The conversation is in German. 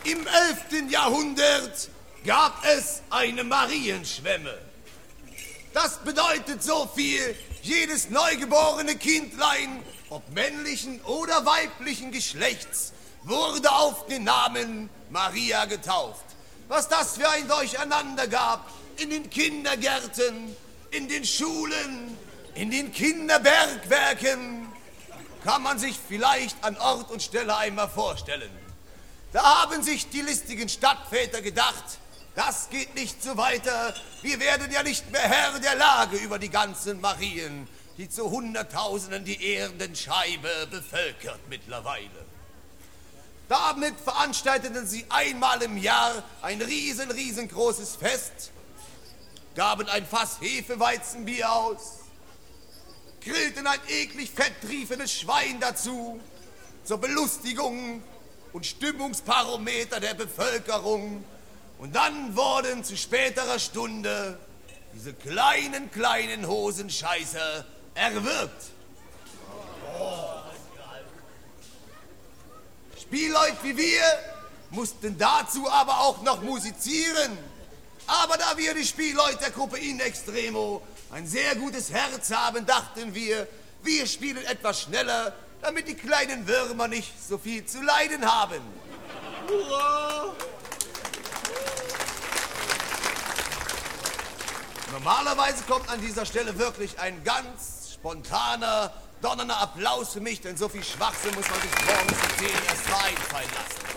Im 11. Jahrhundert gab es eine Marienschwemme. Das bedeutet so viel, jedes neugeborene Kindlein, ob männlichen oder weiblichen Geschlechts, wurde auf den Namen Maria getauft. Was das für ein Durcheinander gab in den Kindergärten, in den Schulen, in den Kinderbergwerken, kann man sich vielleicht an Ort und Stelle einmal vorstellen. Da haben sich die listigen Stadtväter gedacht, das geht nicht so weiter, wir werden ja nicht mehr Herr der Lage über die ganzen Marien, die zu Hunderttausenden die Erdenscheibe bevölkert mittlerweile. Damit veranstalteten sie einmal im Jahr ein riesengroßes Fest, gaben ein Fass Hefeweizenbier aus, grillten ein eklig fetttriefendes Schwein dazu, zur Belustigung und Stimmungsbarometer der Bevölkerung. Und dann wurden zu späterer Stunde diese kleinen Hosenscheißer erwürgt. Spielleute wie wir mussten dazu aber auch noch musizieren. Aber da wir die Spielleute der Gruppe In Extremo ein sehr gutes Herz haben, dachten wir, wir spielen etwas schneller, damit die kleinen Würmer nicht so viel zu leiden haben. Hurra! Normalerweise kommt an dieser Stelle wirklich ein ganz spontaner, donnernder Applaus für mich, denn so viel Schwachsinn muss man sich morgens um 10 erst mal einfallen lassen.